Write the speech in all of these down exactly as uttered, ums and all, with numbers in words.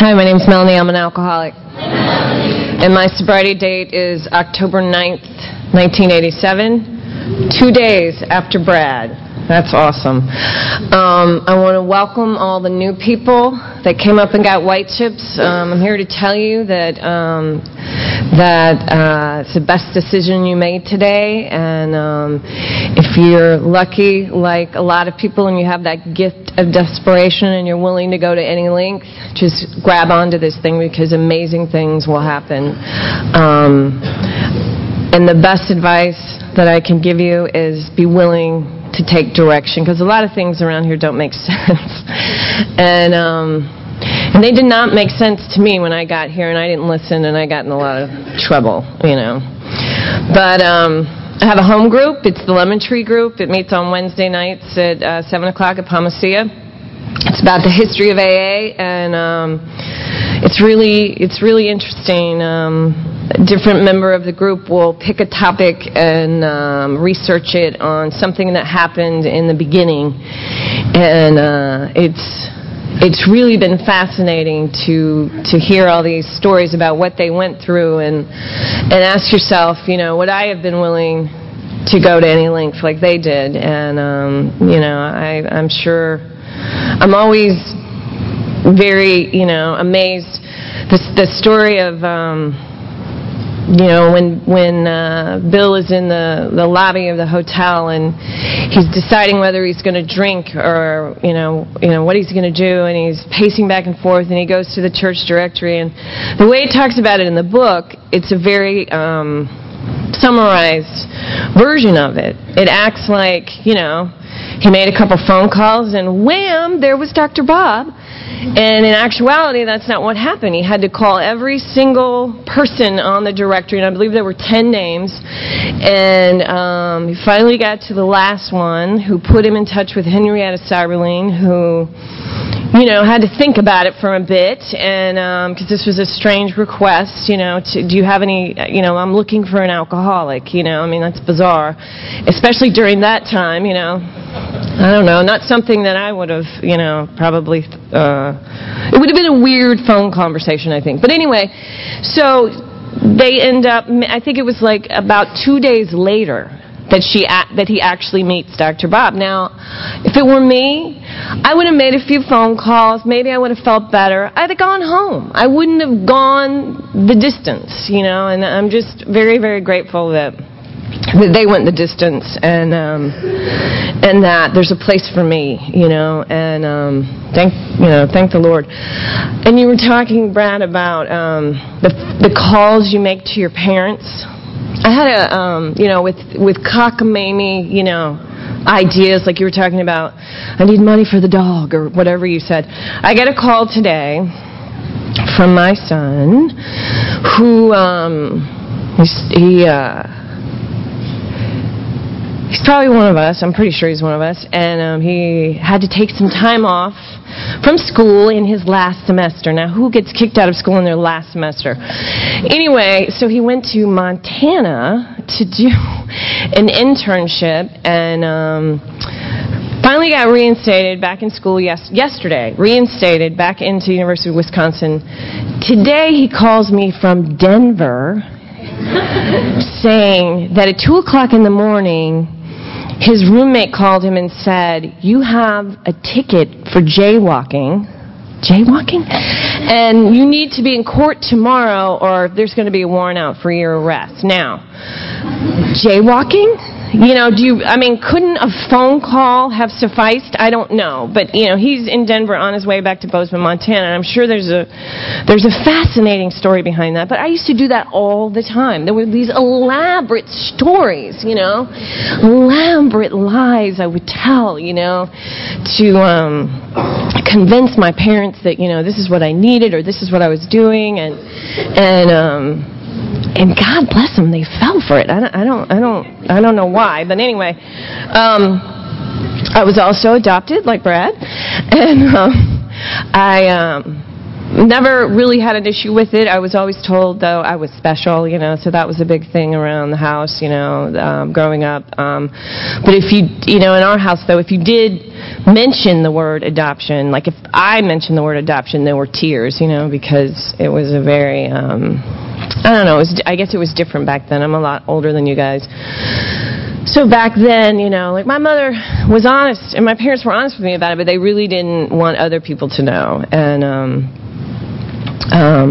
Hi, my name's Melanie. I'm an alcoholic. And my sobriety date is October ninth, nineteen eighty-seven, two days after Brad. That's awesome. Um, I want to welcome all the new people that came up and got white chips. Um, I'm here to tell you that um, that uh, it's the best decision you made today. And um, if you're lucky, like a lot of people, and you have that gift of desperation and you're willing to go to any length, just grab onto this thing because amazing things will happen. Um, and the best advice that I can give you is be willing to take direction, because a lot of things around here don't make sense. and um, and they did not make sense to me when I got here, and I didn't listen, and I got in a lot of trouble, you know. But um, I have a home group. It's the Lemon Tree Group. It meets on Wednesday nights at uh, seven o'clock at Palmacia. It's about the history of A A, and um, it's really it's really interesting. Um, a different member of the group will pick a topic and um, research it on something that happened in the beginning, and uh, it's it's really been fascinating to to hear all these stories about what they went through, and and ask yourself, you know, would I have been willing to go to any length like they did? And um, you know, I, I'm sure. I'm always very, you know, amazed. The, the story of, um, you know, when when uh, Bill is in the, the lobby of the hotel and he's deciding whether he's going to drink or, you know, you know what he's going to do, and he's pacing back and forth, and he goes to the church directory. And the way he talks about it in the book, it's a very um, summarized version of it. It acts like, you know, he made a couple phone calls, and wham, there was Doctor Bob. And in actuality, that's not what happened. He had to call every single person on the directory, and I believe there were ten names. And um, he finally got to the last one, who put him in touch with Henrietta Seiberling, who, you know, had to think about it for a bit, and because um, this was a strange request, you know, to, do you have any, you know, I'm looking for an alcoholic, you know, I mean, that's bizarre, especially during that time, you know. I don't know, not something that I would have, you know, probably, uh, it would have been a weird phone conversation, I think. But anyway, so they end up, I think it was like about two days later that she that he actually meets Doctor Bob. Now, if it were me, I would have made a few phone calls. Maybe I would have felt better. I'd have gone home. I wouldn't have gone the distance, you know, and I'm just very, very grateful that that they went the distance, and um, and that there's a place for me, you know, and um, thank you know, thank the Lord. And you were talking, Brad, about um, the the calls you make to your parents. I had a um, you know, with with cockamamie, you know, ideas, like you were talking about, I need money for the dog or whatever you said. I get a call today from my son, who um, he. Uh, He's probably one of us. I'm pretty sure he's one of us. And um, he had to take some time off from school in his last semester. Now, who gets kicked out of school in their last semester? Anyway, so he went to Montana to do an internship, and um, finally got reinstated back in school yes, yesterday. Reinstated back into University of Wisconsin. Today he calls me from Denver saying that at two o'clock in the morning, his roommate called him and said, you have a ticket for jaywalking, jaywalking? And you need to be in court tomorrow, or there's going to be a warrant out for your arrest. Now, jaywalking? You know, do you, I mean, couldn't a phone call have sufficed? I don't know. But, you know, he's in Denver on his way back to Bozeman, Montana, and I'm sure there's a there's a fascinating story behind that. But I used to do that all the time. There were these elaborate stories, you know, elaborate lies I would tell, you know, to um, convince my parents that, you know, this is what I needed or this is what I was doing, and and um And God bless them, they fell for it. I don't, I don't, I don't, I don't know why, but anyway, um, I was also adopted, like Brad, and um, I, um, never really had an issue with it. I was always told, though, I was special, you know, so that was a big thing around the house, you know, um, growing up. Um, but if you, you know, in our house, though, if you did mention the word adoption, like if I mentioned the word adoption, there were tears, you know, because it was a very, um, I don't know, it was, I guess it was different back then. I'm a lot older than you guys. So back then, you know, like my mother was honest, and my parents were honest with me about it, but they really didn't want other people to know. And um, um,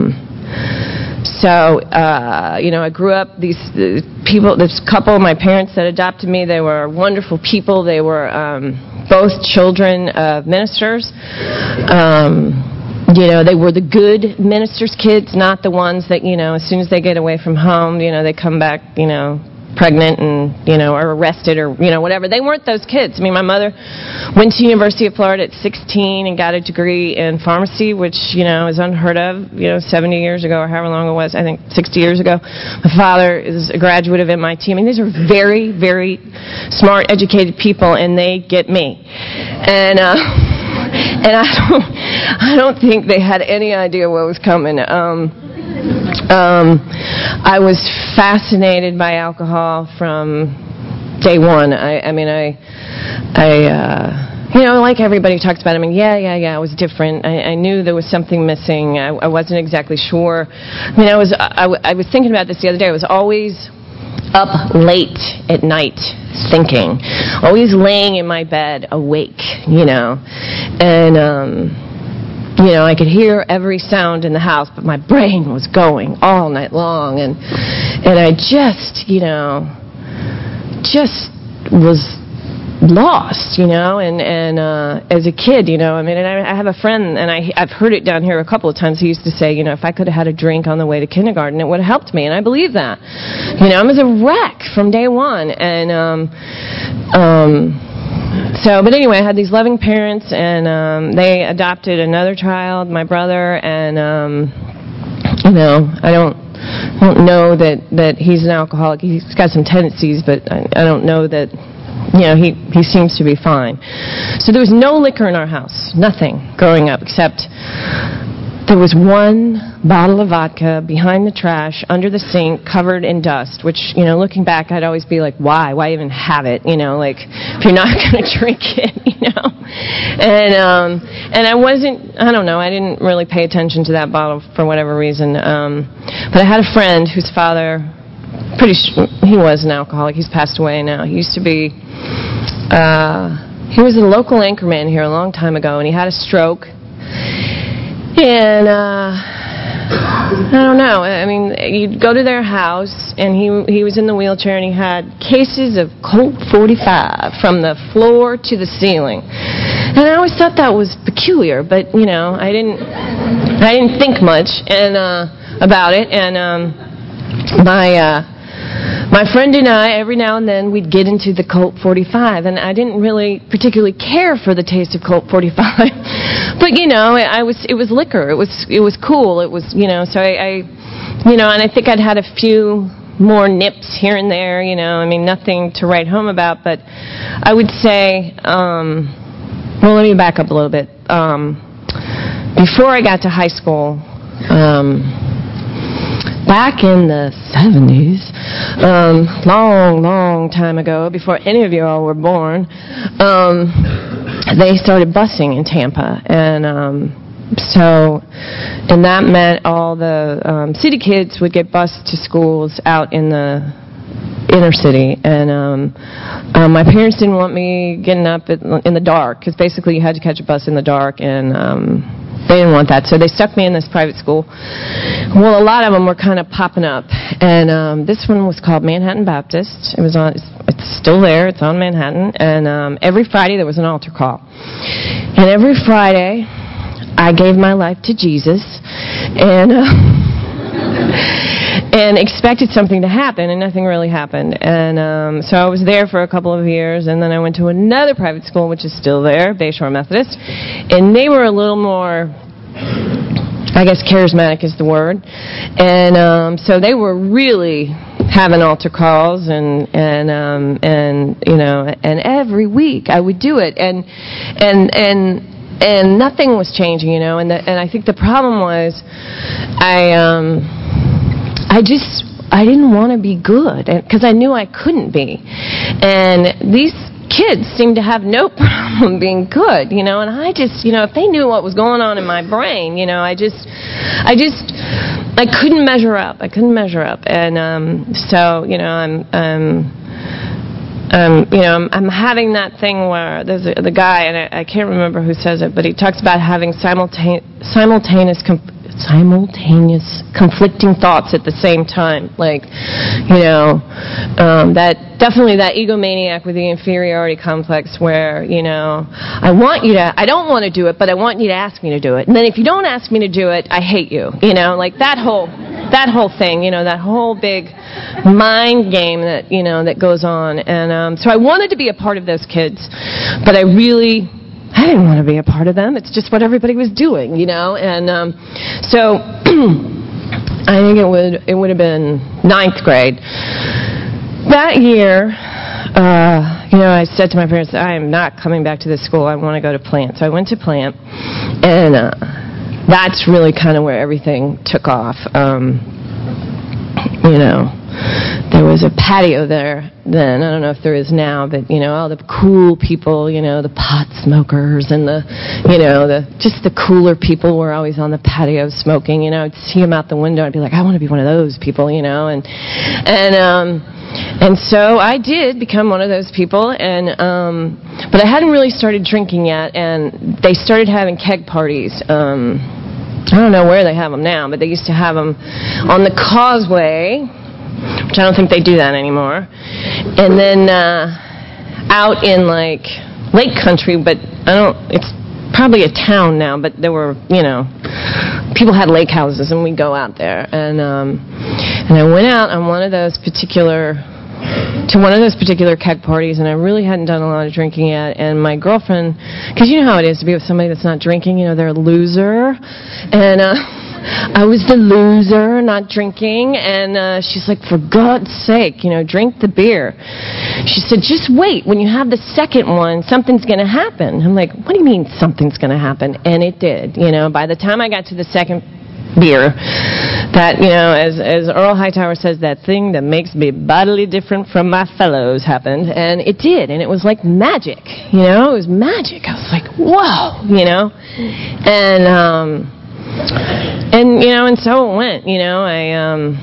so, uh, you know, I grew up, these uh, people, this couple, my parents that adopted me, they were wonderful people. They were um, both children of ministers. Um, you know, they were the good ministers' kids, not the ones that, you know, as soon as they get away from home, you know, they come back, you know, pregnant and, you know, or arrested or, you know, whatever. They weren't those kids. I mean, my mother went to University of Florida at sixteen and got a degree in pharmacy, which, you know, is unheard of, you know, seventy years ago or however long it was, I think sixty years ago. My father is a graduate of M I T. I mean, these are very, very smart, educated people, and they get me. And, uh, and I don't, I don't think they had any idea what was coming. Um, Um, I was fascinated by alcohol from day one. I, I mean, I, I, uh, you know, like everybody talks about. I mean, yeah, yeah, yeah. It was different. I, I knew there was something missing. I, I wasn't exactly sure. I mean, I was, I, I was thinking about this the other day. I was always up late at night thinking, always laying in my bed awake, you know, and. Um, You know, I could hear every sound in the house, but my brain was going all night long, and and I just, you know, just was lost, you know, and and uh, as a kid, you know, I mean, and I, I have a friend, and I I've heard it down here a couple of times. He used to say, you know, if I could have had a drink on the way to kindergarten, it would have helped me, and I believe that. You know, I was a wreck from day one, and um, um. So, but anyway, I had these loving parents, and um, they adopted another child, my brother, and, um, you know, I don't, I don't know that, that he's an alcoholic. He's got some tendencies, but I, I don't know that, you know, he, he seems to be fine. So there was no liquor in our house, nothing, growing up, except there was one bottle of vodka behind the trash, under the sink, covered in dust, which, you know, looking back, I'd always be like, why? Why even have it? You know, like, if you're not going to drink it, you know? And, um, and I wasn't, I don't know, I didn't really pay attention to that bottle for whatever reason. Um, but I had a friend whose father, pretty sure, he was an alcoholic. He's passed away now. He used to be, uh, he was a local anchorman here a long time ago, and he had a stroke. And, uh, I don't know. I mean, you'd go to their house, and he he was in the wheelchair, and he had cases of Colt forty-five from the floor to the ceiling. And I always thought that was peculiar, but, you know, I didn't I didn't think much and uh, about it. And um, my... Uh, My friend and I, every now and then, we'd get into the Colt forty-five, and I didn't really particularly care for the taste of Colt forty-five. But, you know, I was it was liquor. It was it was cool. It was, you know, so I, I, you know, and I think I'd had a few more nips here and there, you know. I mean, nothing to write home about, but I would say, um, well, let me back up a little bit. Um, before I got to high school, um... back in the seventies, um, long, long time ago, before any of you all were born, um, they started busing in Tampa. And um, so, and that meant all the um, city kids would get bused to schools out in the inner city. And um, um, my parents didn't want me getting up in the dark, because basically you had to catch a bus in the dark, and um, they didn't want that, so they stuck me in this private school. Well, a lot of them were kind of popping up, and um, this one was called Manhattan Baptist. It was on, it's, it's still there. It's on Manhattan, and um, every Friday there was an altar call, and every Friday I gave my life to Jesus, and uh, and expected something to happen, and nothing really happened. And um, so I was there for a couple of years, and then I went to another private school, which is still there, Bayshore Methodist, and they were a little more, I guess charismatic is the word. And um, so they were really having altar calls, and and um, and you know, and every week I would do it, and and and and nothing was changing, you know. And the, and I think the problem was, I um, I just I didn't want to be good because I knew I couldn't be, and these kids seemed to have no problem being good, you know. And I just, you know, if they knew what was going on in my brain, you know, I just, I just, I couldn't measure up. I couldn't measure up, and um, so, you know, I'm. Um, Um, you know, I'm, I'm having that thing where there's a, the guy, and I, I can't remember who says it, but he talks about having simultane- simultaneous, com- simultaneous conflicting thoughts at the same time. Like, you know, um, that definitely that egomaniac with the inferiority complex, where, you know, I want you to, I don't want to do it, but I want you to ask me to do it. And then if you don't ask me to do it, I hate you. You know, like that whole, that whole thing. You know, that whole big mind game that, you know, that goes on. And um, so I wanted to be a part of those kids, but I really, I didn't want to be a part of them. It's just what everybody was doing, you know. And um, so I think it would it would have been ninth grade. That year, uh, you know, I said to my parents, I am not coming back to this school. I want to go to Plant. So I went to Plant, and uh, that's really kind of where everything took off. Um, you know, there was a patio there then. I don't know if there is now, but, you know, all the cool people, you know, the pot smokers and the, you know, the just the cooler people were always on the patio smoking. You know, I'd see them out the window. I'd be like, I want to be one of those people, you know. And, and, um, and so I did become one of those people. And, um, but I hadn't really started drinking yet. And they started having keg parties. Um, I don't know where they have them now, but they used to have them on the Causeway, which I don't think they do that anymore. And then uh, out in, like, Lake Country, but I don't, it's probably a town now, but there were, you know, people had lake houses, and we'd go out there. And, um, and I went out on one of those particular, to one of those particular keg parties, and I really hadn't done a lot of drinking yet. And my girlfriend, because you know how it is to be with somebody that's not drinking, you know, they're a loser. And, uh, I was the loser, not drinking, and uh, she's like, for God's sake, you know, drink the beer. She said, just wait. When you have the second one, something's going to happen. I'm like, what do you mean something's going to happen? And it did. You know, by the time I got to the second beer, that, you know, as, as Earl Hightower says, that thing that makes me bodily different from my fellows happened, and it did, and it was like magic, you know, it was magic. I was like, whoa, you know, and, um, And, you know, and so it went, you know, I, um,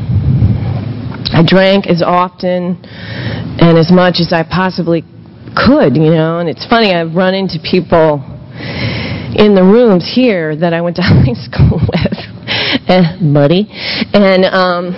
I drank as often and as much as I possibly could, you know, and it's funny, I've run into people in the rooms here that I went to high school with, eh, buddy, and, um,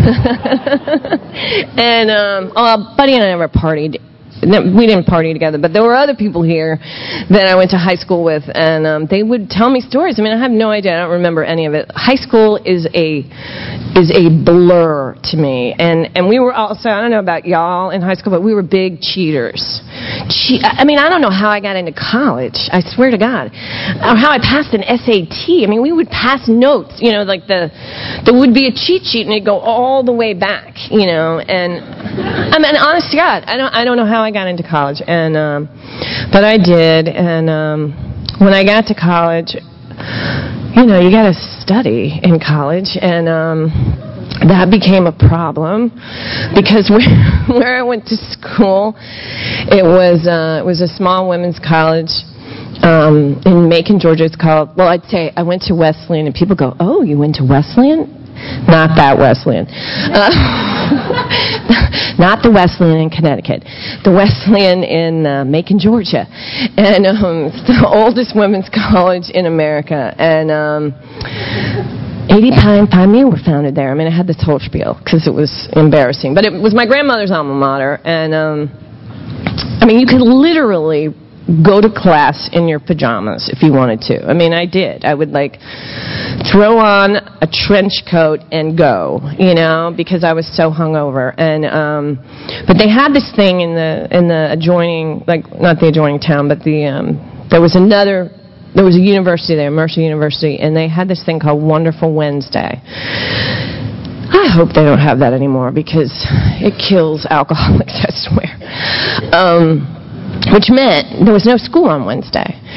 and, um, oh, Buddy and I never partied. We didn't party together, but there were other people here that I went to high school with, and um, they would tell me stories. I mean, I have no idea. I don't remember any of it. High school is a is a blur to me, and and we were also, I don't know about y'all in high school, but we were big cheaters. Che- I mean, I don't know how I got into college. I swear to God, or how I passed an S A T. I mean, we would pass notes. You know, like the there would be a cheat sheet, and it'd go all the way back. You know, and I mean, honest to God, I don't I don't know how I got into college, and um, but I did, and um, when I got to college, you know, you got to study in college, and um, that became a problem because where, where I went to school, it was uh, it was a small women's college um, in Macon, Georgia. It's called, well, I'd say I went to Wesleyan, and people go, "Oh, you went to Wesleyan?" Not that Wesleyan. Uh, not the Wesleyan in Connecticut. The Wesleyan in uh, Macon, Georgia. And um, it's the oldest women's college in America. And um, eighty Pine Pioneer were founded there. I mean, I had this whole spiel because it was embarrassing. But it was my grandmother's alma mater. And, um, I mean, you could literally go to class in your pajamas if you wanted to. I mean, I did. I would, like, throw on a trench coat and go, you know, because I was so hungover. And um, but they had this thing in the in the adjoining, like, not the adjoining town, but the um, there was another, there was a university there, Mercer University, and they had this thing called Wonderful Wednesday. I hope they don't have that anymore because it kills alcoholics, I swear. Um, which meant there was no school on Wednesday.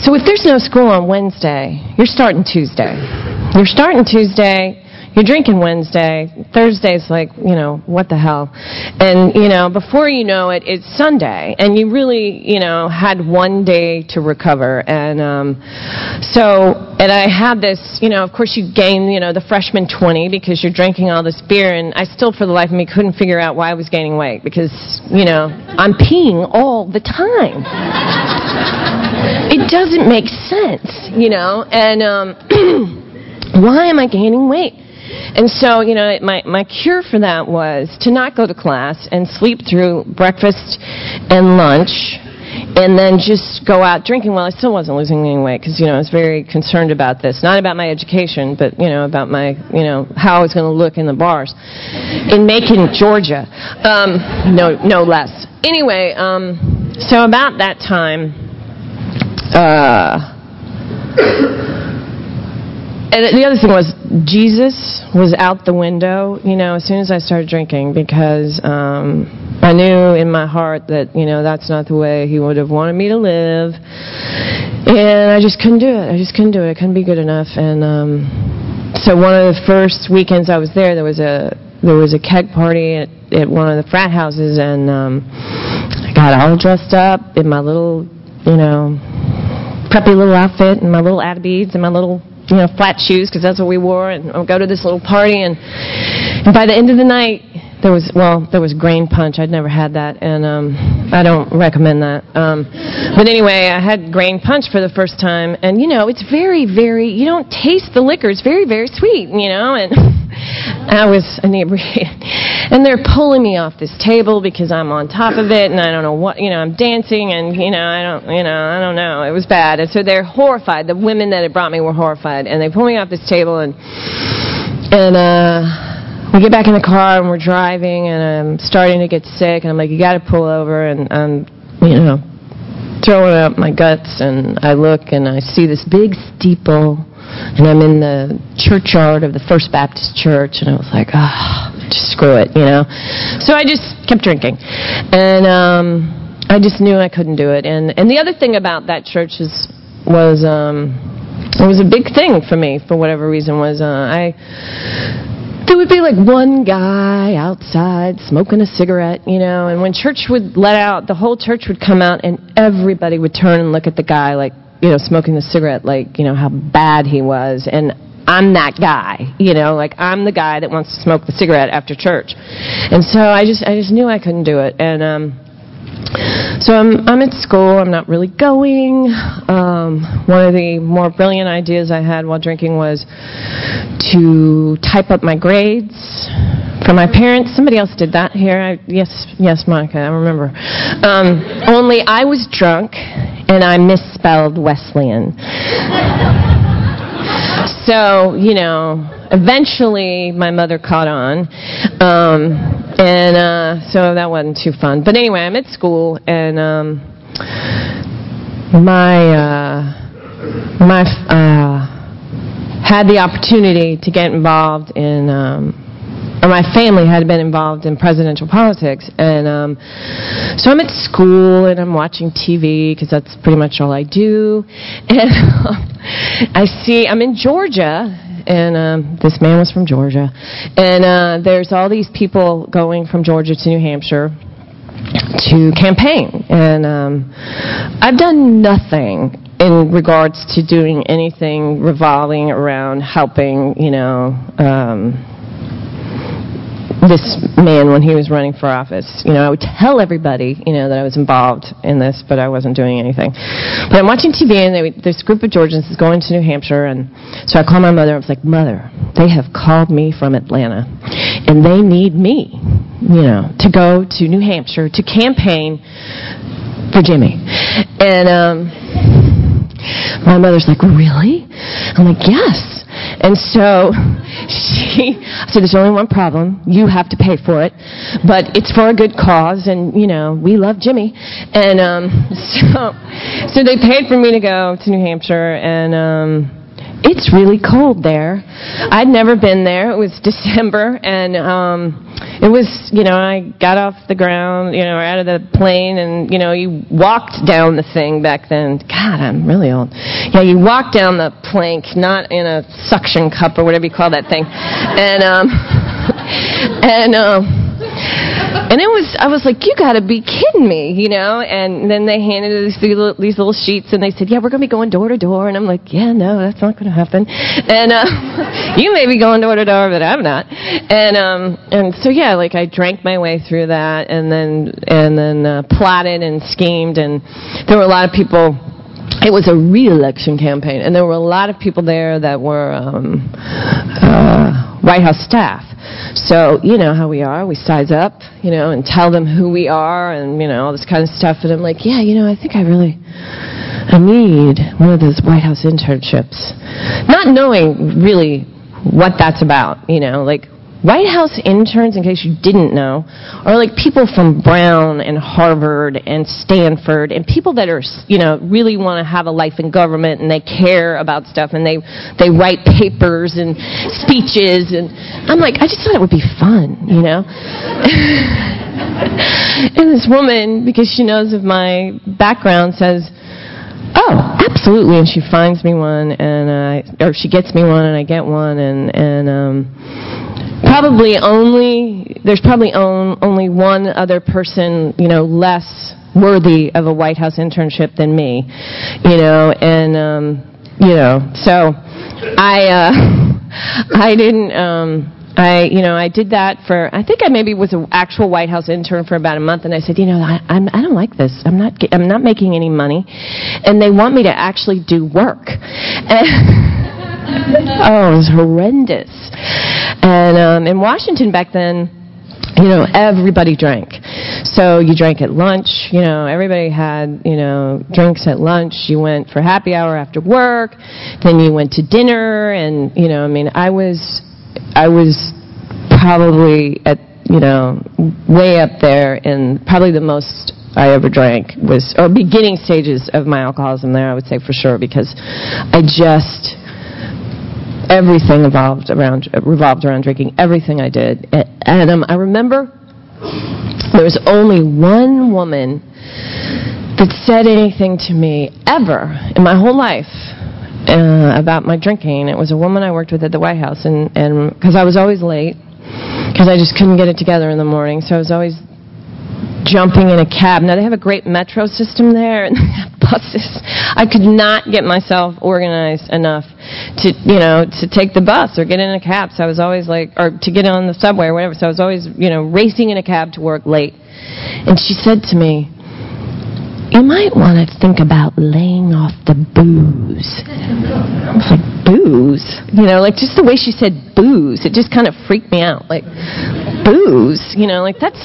so if there's no school on Wednesday, you're starting Tuesday. You're starting Tuesday. You're drinking Wednesday. Thursday's like, you know, what the hell? And, you know, before you know it, it's Sunday. And you really, you know, had one day to recover. And um, so, and I had this, you know, of course you gain, you know, the freshman twenty because you're drinking all this beer. And I still, for the life of me, couldn't figure out why I was gaining weight. Because, you know, I'm peeing all the time. It doesn't make sense, you know. And um, why am I gaining weight? And so, you know, my, my cure for that was to not go to class and sleep through breakfast and lunch and then just go out drinking. Well, I still wasn't losing any weight because, you know, I was very concerned about this. Not about my education, but, you know, about my, you know, how I was going to look in the bars. In Macon, Georgia. Um, no, no less. Anyway, um, so about that time, uh... And the other thing was, Jesus was out the window, you know, as soon as I started drinking, because um, I knew in my heart that, you know, that's not the way he would have wanted me to live. And I just couldn't do it. I just couldn't do it. I couldn't be good enough. And um, so one of the first weekends I was there, there was a there was a keg party at, at one of the frat houses, and um, I got all dressed up in my little, you know, preppy little outfit, and my little Attabeads, and my little, you know, flat shoes, because that's what we wore, and I'll go to this little party, and, and by the end of the night, there was, well, there was grain punch. I'd never had that, and um, I don't recommend that. Um, but anyway, I had grain punch for the first time, and, you know, it's very, very, you don't taste the liquor. It's very, very sweet, you know, and I was inebriated. And they're pulling me off this table because I'm on top of it, and I don't know what, you know, I'm dancing, and, you know, I don't, you know, I don't know. It was bad. And so they're horrified. The women that had brought me were horrified, and they pull me off this table, and, and, uh... we get back in the car, and we're driving, and I'm starting to get sick, and I'm like, you got to pull over, and I'm, you know, throwing up my guts, and I look, and I see this big steeple, and I'm in the churchyard of the First Baptist Church, and I was like, ah, oh, just screw it, you know. So I just kept drinking, and um, I just knew I couldn't do it. And, and the other thing about that church is, was, um, it was a big thing for me, for whatever reason, was uh, I... there would be like one guy outside smoking a cigarette, you know, and when church would let out, the whole church would come out, and everybody would turn and look at the guy like, you know, smoking the cigarette, like, you know, how bad he was. And I'm that guy, you know, like I'm the guy that wants to smoke the cigarette after church. And so I just I just knew I couldn't do it. And um so I'm I'm at school. I'm not really going. Um, one of the more brilliant ideas I had while drinking was to type up my grades for my parents. Somebody else did that here. I, yes, yes, Monica, I remember. Um, only I was drunk, and I misspelled Wesleyan. So, you know, eventually my mother caught on. Um, and uh, so that wasn't too fun. But anyway, I'm at school, and um, my, uh, my, uh, had the opportunity to get involved in, um, or my family had been involved in presidential politics. And um, so I'm at school, and I'm watching T V, because that's pretty much all I do. And I see, I'm in Georgia, and um, this man was from Georgia. And uh, there's all these people going from Georgia to New Hampshire to campaign. And um, I've done nothing in regards to doing anything revolving around helping, you know, um, this man when he was running for office. You know, I would tell everybody, you know, that I was involved in this, but I wasn't doing anything. But I'm watching T V, and they, this group of Georgians is going to New Hampshire, and so I call my mother. I was like, Mother, they have called me from Atlanta, and they need me, you know, to go to New Hampshire to campaign for Jimmy. And um, my mother's like, really? I'm like, yes. And so she I said, there's only one problem. You have to pay for it. But it's for a good cause, and, you know, we love Jimmy. And um, so so they paid for me to go to New Hampshire, and um, it's really cold there. I'd never been there. It was December, and um, it was, you know, I got off the ground, you know, out of the plane, and, you know, you walked down the thing back then. God, I'm really old. Yeah, you walked down the plank, not in a suction cup or whatever you call that thing. And, um, and, um, And it was, I was like, you got to be kidding me, you know? And then they handed us these little, these little sheets, and they said, yeah, we're going to be going door to door. And I'm like, yeah, no, that's not going to happen. And uh, you may be going door to door, but I'm not. And um, and so yeah, like I drank my way through that, and then and then uh, plotted and schemed, and there were a lot of people. It was a re-election campaign, and there were a lot of people there that were um, uh, White House staff. So, you know how we are. We size up, you know, and tell them who we are and, you know, all this kind of stuff. And I'm like, yeah, you know, I think I really, I need one of those White House internships. Not knowing really what that's about, you know, like White House interns, in case you didn't know, are like people from Brown and Harvard and Stanford and people that are, you know, really want to have a life in government and they care about stuff and they, they write papers and speeches. And I'm like, I just thought it would be fun, you know? And this woman, because she knows of my background, says, oh, absolutely, and she finds me one, and uh, or she gets me one, and I get one, and and um, probably only there's probably on, only one other person, you know, less worthy of a White House internship than me, you know, and um, you know, so I uh, I didn't. Um, I, you know, I did that for, I think I maybe was an actual White House intern for about a month, and I said, you know, I, I'm, I don't like this. I'm not, I'm not making any money, and they want me to actually do work. And oh, it was horrendous. And um, in Washington back then, you know, everybody drank. So you drank at lunch, you know, everybody had, you know, drinks at lunch. You went for happy hour after work, then you went to dinner, and, you know, I mean, I was... I was probably at, you know, way up there, and probably the most I ever drank was, or beginning stages of my alcoholism there, I would say for sure, because I just, everything evolved around, revolved around drinking, everything I did. And, and um, I remember there was only one woman that said anything to me ever in my whole life Uh, about my drinking. It was a woman I worked with at the White House, and and because I was always late, because I just couldn't get it together in the morning, so I was always jumping in a cab. Now, they have a great metro system there, and they have buses. I could not get myself organized enough to, you know, to take the bus or get in a cab, so I was always like, or to get on the subway or whatever, so I was always, you know, racing in a cab to work late. And she said to me, you might want to think about laying off the booze. I was like, booze? You know, like just the way she said booze, it just kind of freaked me out. Like, booze? You know, like that's,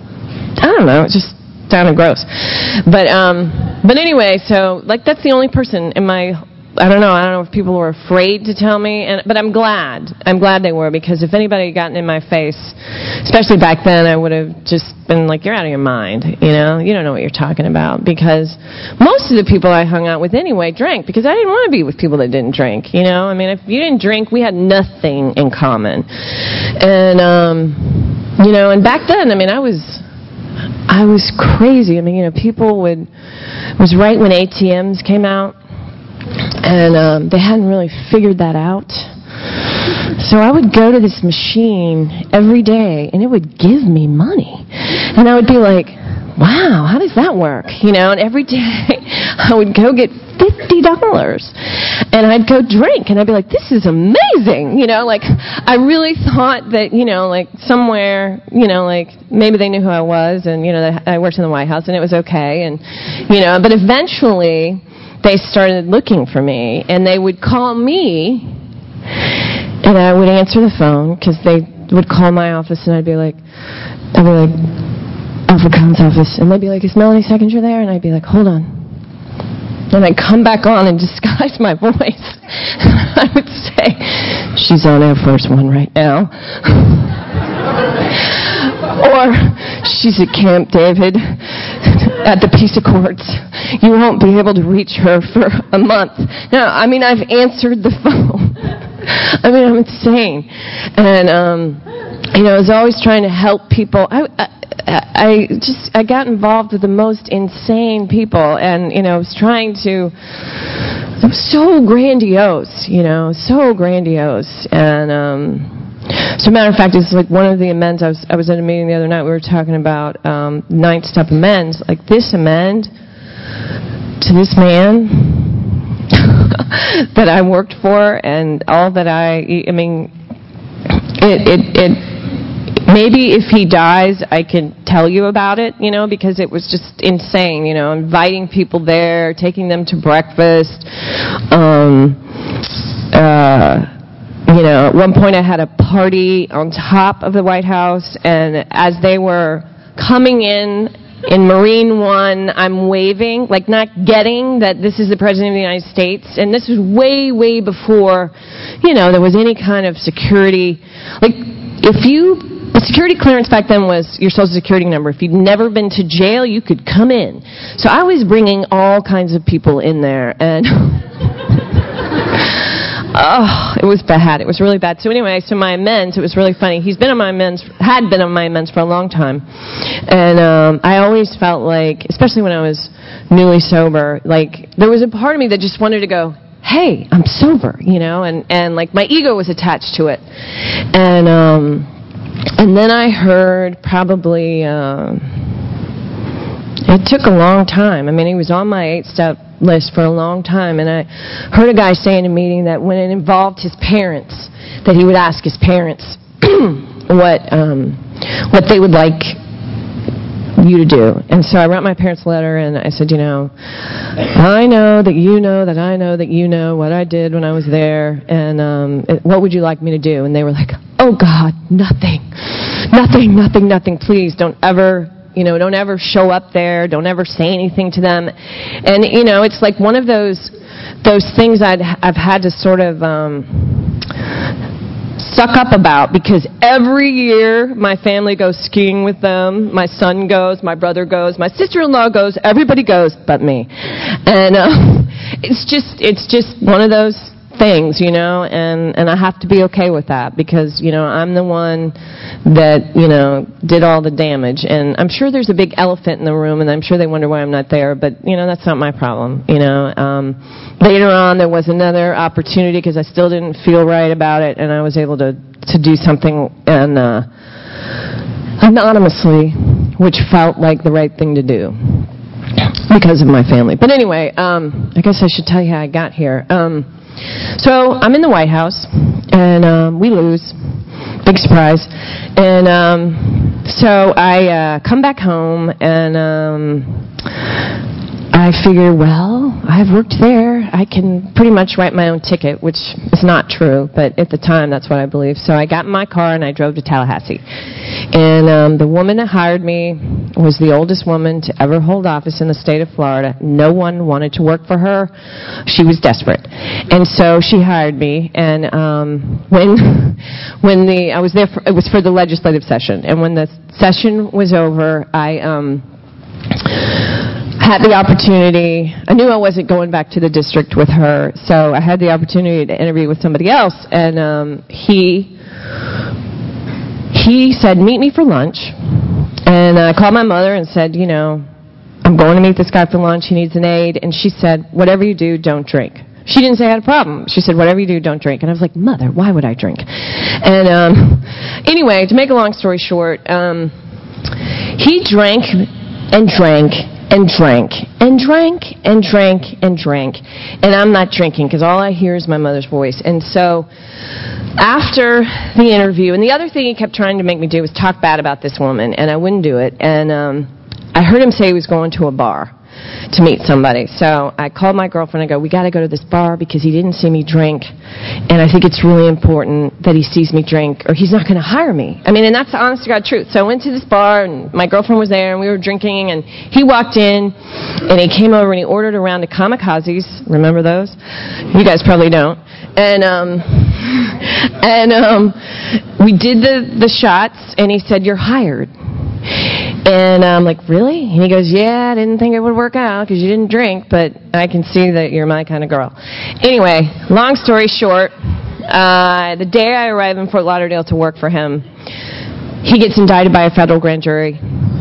I don't know, it just sounded gross. But, um, but anyway, so, like that's the only person in my, I don't know, I don't know if people were afraid to tell me, and but I'm glad. I'm glad they were, because if anybody had gotten in my face, especially back then, I would have just been like, you're out of your mind, you know? You don't know what you're talking about, because most of the people I hung out with anyway drank, because I didn't want to be with people that didn't drink, you know? I mean, if you didn't drink, we had nothing in common. And, um, you know, and back then, I mean, I was... I was crazy. I mean, you know, people would... It was right when A T Ms came out, and um, they hadn't really figured that out. So I would go to this machine every day, and it would give me money. And I would be like, wow, how does that work? You know, and every day I would go get fifty dollars. And I'd go drink, and I'd be like, this is amazing. You know, like, I really thought that, you know, like, somewhere, you know, like, maybe they knew who I was, and, you know, that I worked in the White House, and it was okay. And, you know, but eventually they started looking for me, and they would call me, and I would answer the phone, because they would call my office, and I'd be like, I'd be like, Alfred Collins' office, and they'd be like, is Melanie Seconder there? And I'd be like, hold on. And I'd come back on and disguise my voice. I would say, she's on Air Force One right now. Or, she's at Camp David. at the Peace Accords. You won't be able to reach her for a month. No, I mean, I've answered the phone. I mean, I'm insane. And, um, you know, I was always trying to help people. I, I, I just, I got involved with the most insane people, and, you know, I was trying to, it was so grandiose, you know, so grandiose. And, um, so, matter of fact, it's like one of the amends. I was I was at a meeting the other night. We were talking about um, ninth step amends. Like this amend to this man that I worked for, and all that I. I mean, it it it. Maybe if he dies, I can tell you about it. You know, because it was just insane. You know, inviting people there, taking them to breakfast. Um. Uh. You know, at one point I had a party on top of the White House, and as they were coming in, in Marine One, I'm waving, like not getting that this is the President of the United States. And this was way, way before, you know, there was any kind of security. Like, if you, the security clearance back then was your Social Security number. If you'd never been to jail, you could come in. So I was bringing all kinds of people in there, and... Oh, it was bad. It was really bad. So anyway, so my amends, it was really funny. He's been on my amends, had been on my amends for a long time. And um, I always felt like, especially when I was newly sober, like there was a part of me that just wanted to go, hey, I'm sober, you know, and, and like my ego was attached to it. And, um, and then I heard probably, uh, it took a long time. I mean, he was on my eight-step list for a long time, and I heard a guy say in a meeting that when it involved his parents, that he would ask his parents what um, what they would like you to do. And so I wrote my parents a letter, and I said, you know, I know that you know that I know that you know what I did when I was there, and um, what would you like me to do? And they were like, oh, God, nothing, nothing, nothing, nothing. Please don't ever... You know, don't ever show up there. Don't ever say anything to them. And, you know, it's like one of those those things I'd, I've had to sort of um, suck up about, because every year my family goes skiing with them. My son goes. My brother goes. My sister-in-law goes. Everybody goes but me. And uh, it's just it's just one of those things, you know, and, and I have to be okay with that, because, you know, I'm the one that, you know, did all the damage. And I'm sure there's a big elephant in the room, and I'm sure they wonder why I'm not there, but, you know, that's not my problem, you know. Um, later on, there was another opportunity, because I still didn't feel right about it, and I was able to, to do something and uh, anonymously, which felt like the right thing to do because of my family. But anyway, um, I guess I should tell you how I got here. Um, So I'm in the White House, and um, we lose. Big surprise. And um, so I uh, come back home, and um, I figure, well, I've worked there. I can pretty much write my own ticket, which is not true, but at the time, that's what I believed. So I got in my car, and I drove to Tallahassee. And um, the woman that hired me was the oldest woman to ever hold office in the state of Florida. No one wanted to work for her. She was desperate. And so she hired me, and um, when when the I was there, for, it was for the legislative session, and when the session was over, I um, had the opportunity. I knew I wasn't going back to the district with her, so I had the opportunity to interview with somebody else, and um, he he said, meet me for lunch. And I called my mother and said, you know, I'm going to meet this guy for lunch. He needs an aide. And she said, whatever you do, don't drink. She didn't say I had a problem. She said, whatever you do, don't drink. And I was like, Mother, why would I drink? And um, anyway, to make a long story short, um, he drank and drank and drank and drank and drank and drank. And I'm not drinking, because all I hear is my mother's voice. And so after the interview, and the other thing he kept trying to make me do was talk bad about this woman, and I wouldn't do it. And um, I heard him say he was going to a bar to meet somebody. So I called my girlfriend and I go, we got to go to this bar because he didn't see me drink, and I think it's really important that he sees me drink or he's not going to hire me. I mean, and that's the honest to God truth. So I went to this bar, and my girlfriend was there, and we were drinking, and he walked in, and he came over and he ordered a round of kamikazes. Remember those? You guys probably don't. And um, and um, we did the, the shots, and he said, you're hired. And I'm like, really? And he goes, yeah, I didn't think it would work out because you didn't drink, but I can see that you're my kind of girl. Anyway, long story short, uh, the day I arrive in Fort Lauderdale to work for him, he gets indicted by a federal grand jury,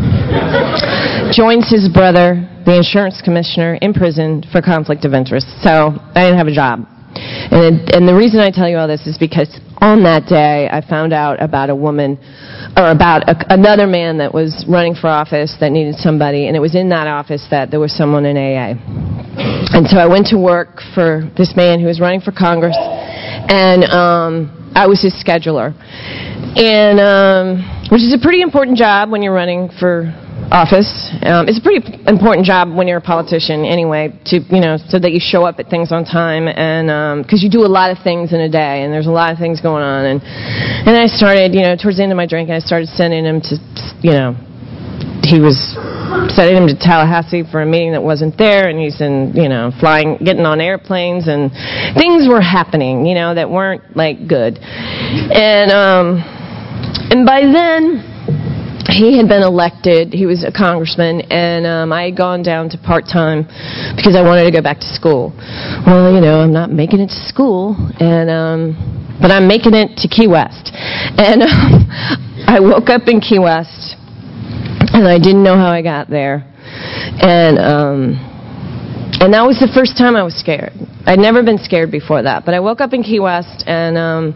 joins his brother, the insurance commissioner, in prison for conflict of interest. So I didn't have a job. And, it, and the reason I tell you all this is because on that day, I found out about a woman, or about a, another man that was running for office that needed somebody, and it was in that office that there was someone in A A. And so I went to work for this man who was running for Congress, and um, I was his scheduler. And um, which is a pretty important job when you're running for office. Um, it's a pretty important job when you're a politician anyway, to, you know, so that you show up at things on time, and because um, you do a lot of things in a day, and there's a lot of things going on. And and I started, you know, towards the end of my drinking, I started sending him to, you know, he was sending him to Tallahassee for a meeting that wasn't there, and he's in, you know, flying, getting on airplanes, and things were happening, you know, that weren't, like, good. And, um, and by then, he had been elected. He was a congressman, and um, I had gone down to part-time because I wanted to go back to school. Well, you know, I'm not making it to school, and um, but I'm making it to Key West. And um, I woke up in Key West, and I didn't know how I got there. And um, and that was the first time I was scared. I'd never been scared before that. But I woke up in Key West, and um,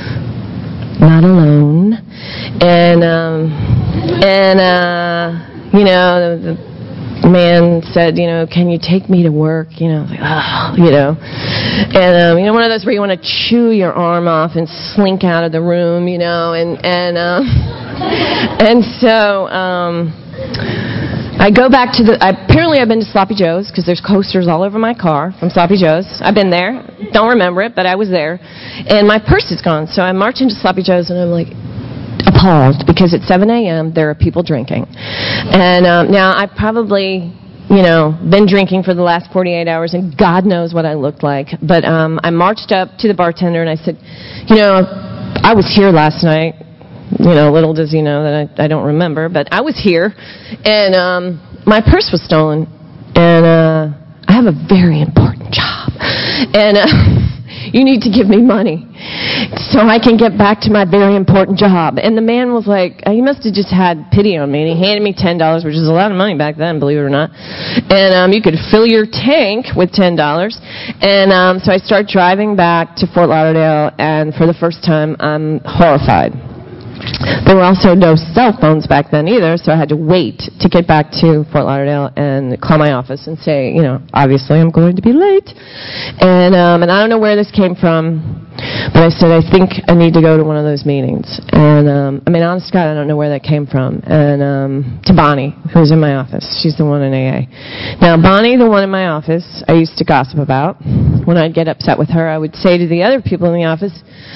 not alone. And, um, and uh, you know, the, the man said, you know, can you take me to work? You know, like, oh, you know. And, um, you know, one of those where you want to chew your arm off and slink out of the room, you know. And, and, uh, and so, um, I go back to the, I, apparently I've been to Sloppy Joe's because there's coasters all over my car from Sloppy Joe's. I've been there. Don't remember it, but I was there. And my purse is gone. So I march into Sloppy Joe's, and I'm like appalled because at seven a.m. there are people drinking. And um, now I've probably, you know, been drinking for the last forty-eight hours, and God knows what I looked like. But um, I marched up to the bartender, and I said, you know, I was here last night. You know, little does he know that I, I don't remember, but I was here, and um, my purse was stolen, and uh, I have a very important job, and uh, you need to give me money so I can get back to my very important job. And the man was like, he must have just had pity on me, and he handed me ten dollars, which is a lot of money back then, believe it or not, and um, you could fill your tank with ten dollars, and um, so I start driving back to Fort Lauderdale, and for the first time, I'm horrified. There were also no cell phones back then either, so I had to wait to get back to Fort Lauderdale and call my office and say, you know, obviously I'm going to be late. And um, and I don't know where this came from, but I said, I think I need to go to one of those meetings. And, um, I mean, honest to God, I don't know where that came from. And um, to Bonnie, who's in my office. She's the one in A A. Now, Bonnie, the one in my office, I used to gossip about. When I'd get upset with her, I would say to the other people in the office,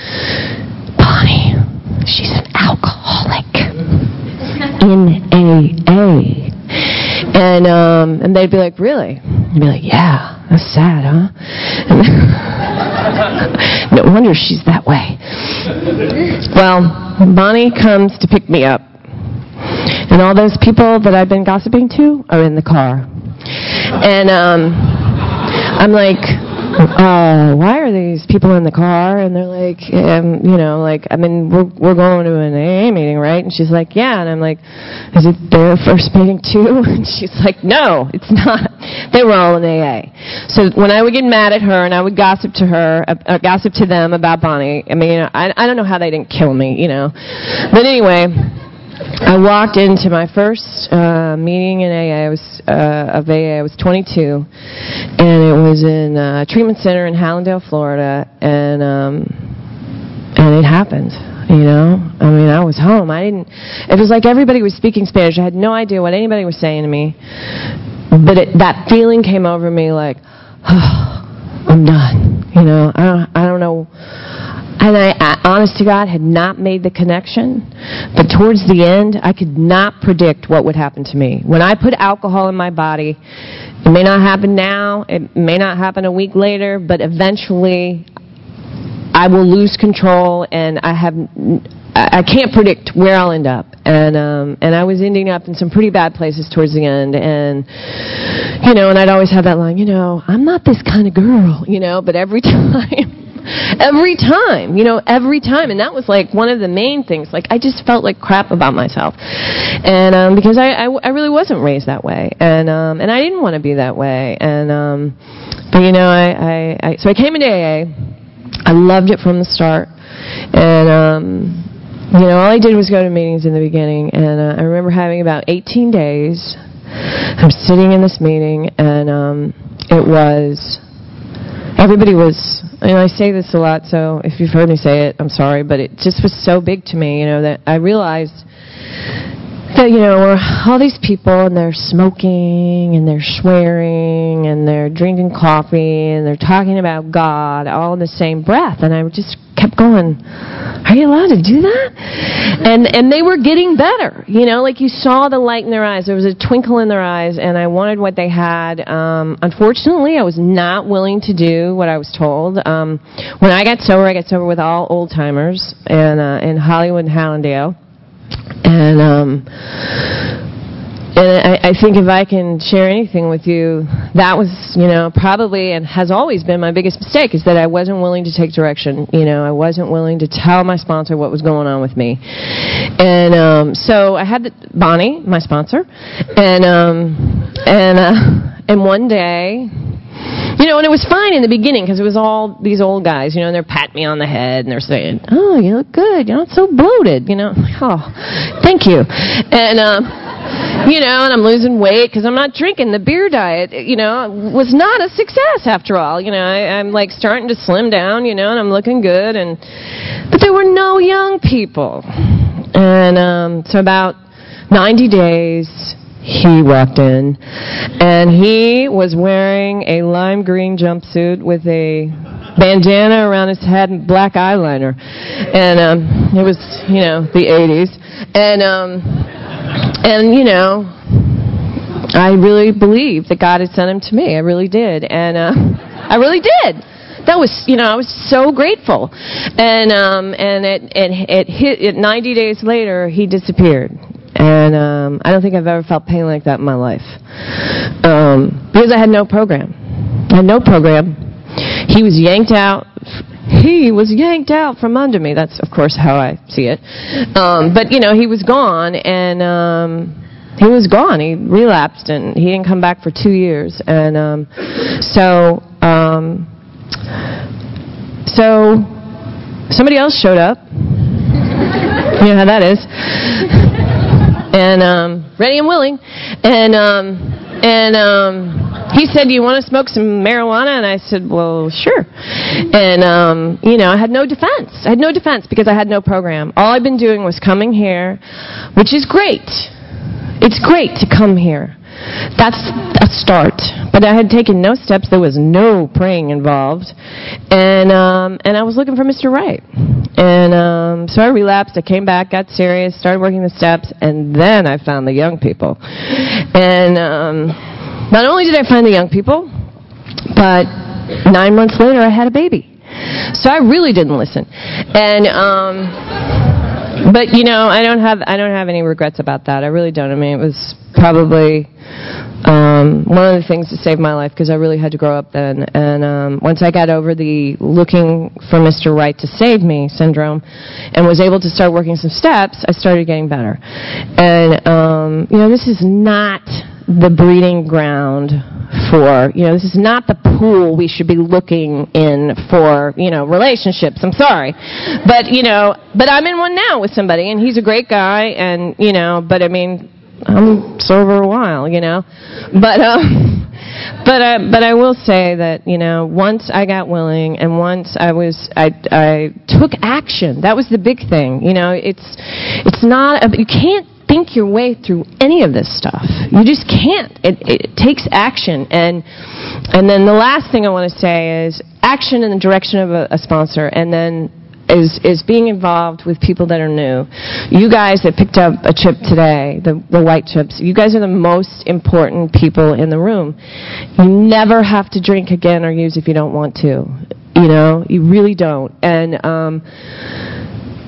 Bonnie, she's an alcoholic in A A. And um, and they'd be like, really? I'd be like, yeah, that's sad, huh? And no wonder she's that way. Well, Bonnie comes to pick me up. And all those people that I've been gossiping to are in the car. And um, I'm like, uh, why are these people in the car? And they're like, um, you know, like, I mean, we're we're going to an A A meeting, right? And she's like, yeah. And I'm like, is it their first meeting too? And she's like, no, it's not. They were all in A A. So when I would get mad at her and I would gossip to her, uh, gossip to them about Bonnie, I mean, I I don't know how they didn't kill me, you know. But anyway, I walked into my first uh, meeting in A A. I was uh, of A A. I was twenty-two, and it was in a treatment center in Hallandale, Florida, and um, and it happened. You know, I mean, I was home. I didn't. It was like everybody was speaking Spanish. I had no idea what anybody was saying to me, but it, that feeling came over me, like, oh, I'm done. You know, I don't. I don't know. And I, I, honest to God, had not made the connection. But towards the end, I could not predict what would happen to me. When I put alcohol in my body, it may not happen now, it may not happen a week later, but eventually I will lose control, and I have I, I can't predict where I'll end up. And um, and I was ending up in some pretty bad places towards the end. And, you know, and I'd always have that line, you know, I'm not this kind of girl, you know, but every time... Every time, you know, every time. And that was like one of the main things. Like, I just felt like crap about myself. And, um, because I, I, I really wasn't raised that way. And, um, and I didn't want to be that way. And, um, but you know, I, I, I, so I came into A A. I loved it from the start. And, um, you know, all I did was go to meetings in the beginning. And, uh, I remember having about eighteen days. I'm sitting in this meeting, and, um, it was... Everybody was, and I say this a lot, so if you've heard me say it, I'm sorry, but it just was so big to me, you know, that I realized that, you know, we're all these people, and they're smoking, and they're swearing, and they're drinking coffee, and they're talking about God all in the same breath, and I just kept going, are you allowed to do that? And and they were getting better, you know, like you saw the light in their eyes. There was a twinkle in their eyes, and I wanted what they had. Um, unfortunately, I was not willing to do what I was told. Um, when I got sober, I got sober with all old-timers and, uh, in Hollywood and Hallandale. And um, and I, I think if I can share anything with you, that was, you know, probably and has always been my biggest mistake, is that I wasn't willing to take direction. You know, I wasn't willing to tell my sponsor what was going on with me. And um, so I had the, Bonnie, my sponsor, and um, and uh, and one day. You know, and it was fine in the beginning because it was all these old guys, you know, and they're patting me on the head and they're saying, oh, you look good, you're not so bloated, you know. Oh, thank you. And, um, you know, and I'm losing weight because I'm not drinking. The beer diet, you know, was not a success after all. You know, I, I'm like starting to slim down, you know, and I'm looking good. And but there were no young people. And um, so about ninety days... he walked in, and he was wearing a lime green jumpsuit with a bandana around his head and black eyeliner. And um, it was, you know, the eighties. And, um, and you know, I really believed that God had sent him to me. I really did. And uh, I really did. That was, you know, I was so grateful. And um, and it, it, it hit, it ninety days later, he disappeared. And um, I don't think I've ever felt pain like that in my life. Um, because I had no program. I had no program. He was yanked out. He was yanked out from under me. That's, of course, how I see it. Um, but, you know, he was gone, and um, he was gone. He relapsed, and he didn't come back for two years. And um, so, um, so somebody else showed up. You know how that is. And um, ready and willing, and um, and um, he said, "Do you want to smoke some marijuana?" And I said, "Well, sure." And um, you know, I had no defense. I had no defense because I had no program. All I've been doing was coming here, which is great. It's great to come here. That's a start. But I had taken no steps. There was no praying involved, and um, and I was looking for Mister Right. And um, so I relapsed. I came back, got serious, started working the steps, and then I found the young people. And um, not only did I find the young people, but nine months later I had a baby. So I really didn't listen. And um, but you know, I don't have I don't have any regrets about that. I really don't. I mean, it was probably um, one of the things that saved my life because I really had to grow up then. And um, once I got over the looking for Mister Right to save me syndrome and was able to start working some steps, I started getting better. And, um, you know, this is not the breeding ground for, you know, this is not the pool we should be looking in for, you know, relationships. I'm sorry. But, you know, but I'm in one now with somebody, and he's a great guy, and, you know, but I mean, I'm sober a while, you know, but um, but uh, but I will say that, you know, once I got willing and once I was I I took action. That was the big thing, you know. It's it's not a, you can't think your way through any of this stuff. You just can't. It it takes action, and and then the last thing I want to say is action in the direction of a, a sponsor, and then. Is is being involved with people that are new. You guys that picked up a chip today, the, the white chips, you guys are the most important people in the room. You never have to drink again or use if you don't want to. You know, you really don't. And um,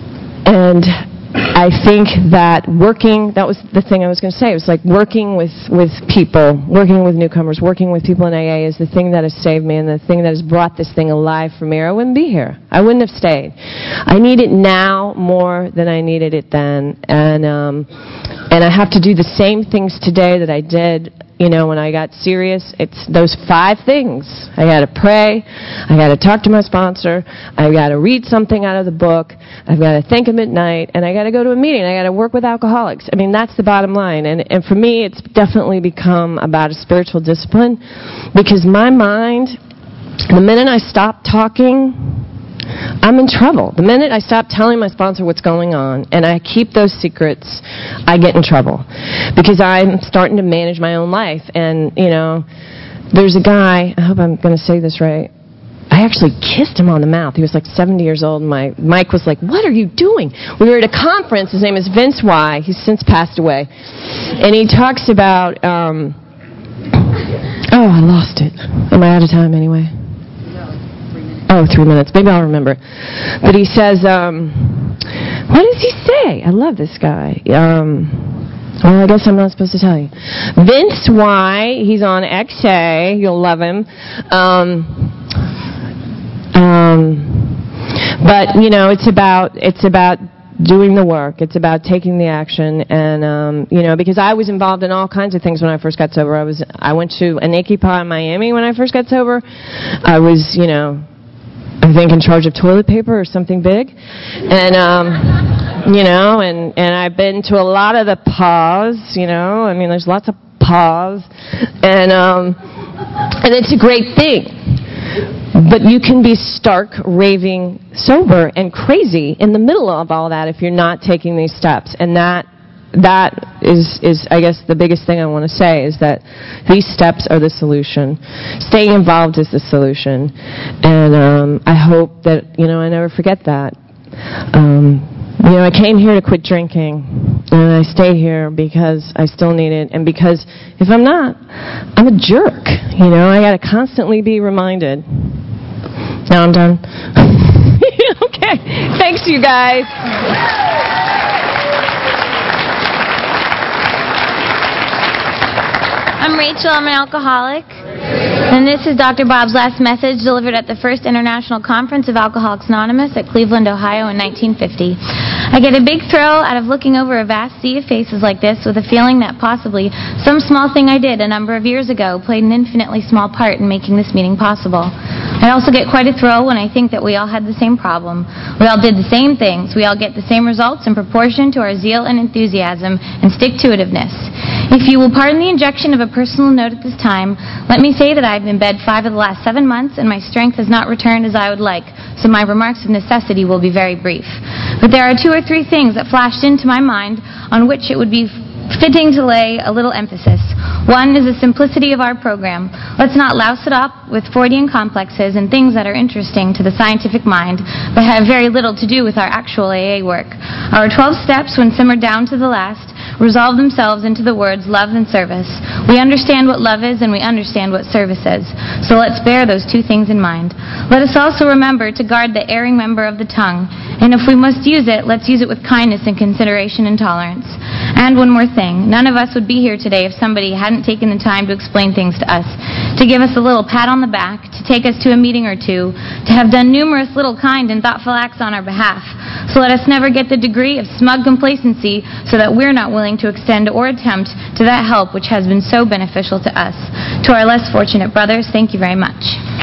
And I think that working, that was the thing I was going to say, it was like working with, with people, working with newcomers, working with people in A A is the thing that has saved me and the thing that has brought this thing alive for me, or I wouldn't be here. I wouldn't have stayed. I need it now more than I needed it then. And, um, and I have to do the same things today that I did, you know, when I got serious. It's those five things. I got to pray. I got to talk to my sponsor. I got to read something out of the book. I've got to think at midnight, and I got to go to a meeting. I got to work with alcoholics. I mean, that's the bottom line. And and for me, it's definitely become about a spiritual discipline, because my mind, the minute I stop talking, I'm in trouble. The minute I stop telling my sponsor what's going on and I keep those secrets, I get in trouble because I'm starting to manage my own life. And, you know, there's a guy, I hope I'm going to say this right, I actually kissed him on the mouth. He was like seventy years old, and my Mike was like, "What are you doing?" We were at a conference. His name is Vince Y. He's since passed away. And he talks about, um, oh, I lost it. Am I out of time anyway? Oh, three minutes. Maybe I'll remember. But he says, um, what does he say? I love this guy. Um, well, I guess I'm not supposed to tell you. Vince Y. He's on X A. You'll love him. Um, um, but, you know, it's about, it's about doing the work. It's about taking the action. And, um, you know, because I was involved in all kinds of things when I first got sober. I was, I went to an Anakipa in Miami when I first got sober. I was, you know, I think in charge of toilet paper or something big. And, um, you know, and, and I've been to a lot of the pause, you know. I mean, there's lots of pause. And, um, and it's a great thing. But you can be stark, raving, sober, and crazy in the middle of all that if you're not taking these steps. And that that is, is, I guess, the biggest thing I want to say is that these steps are the solution. Staying involved is the solution. And um, I hope that, you know, I never forget that. Um, you know, I came here to quit drinking, and I stay here because I still need it, and because if I'm not, I'm a jerk. You know, I got to constantly be reminded. Now I'm done. Okay. Thanks, you guys. I'm Rachel. I'm an alcoholic. And this is Doctor Bob's last message delivered at the first International Conference of Alcoholics Anonymous at Cleveland, Ohio in nineteen fifty. I get a big thrill out of looking over a vast sea of faces like this with a feeling that possibly some small thing I did a number of years ago played an infinitely small part in making this meeting possible. I also get quite a thrill when I think that we all had the same problem. We all did the same things. We all get the same results in proportion to our zeal and enthusiasm and stick-to-itiveness. If you will pardon the injection of a personal note at this time, let me say that I've been in bed five of the last seven months and my strength has not returned as I would like, so my remarks of necessity will be very brief. But there are two or three things that flashed into my mind on which it would be fitting to lay a little emphasis. One is the simplicity of our program. Let's not louse it up with Freudian complexes and things that are interesting to the scientific mind, but have very little to do with our actual A A work. Our twelve steps, when simmered down to the last, resolve themselves into the words love and service. We understand what love is and we understand what service is. So let's bear those two things in mind. Let us also remember to guard the erring member of the tongue. And if we must use it, let's use it with kindness and consideration and tolerance. And one more thing. None of us would be here today if somebody hadn't taken the time to explain things to us, to give us a little pat on the back, to take us to a meeting or two, to have done numerous little kind and thoughtful acts on our behalf. So let us never get the degree of smug complacency so that we're not willing to extend or attempt to that help which has been so beneficial to us. To our less fortunate brothers, thank you very much.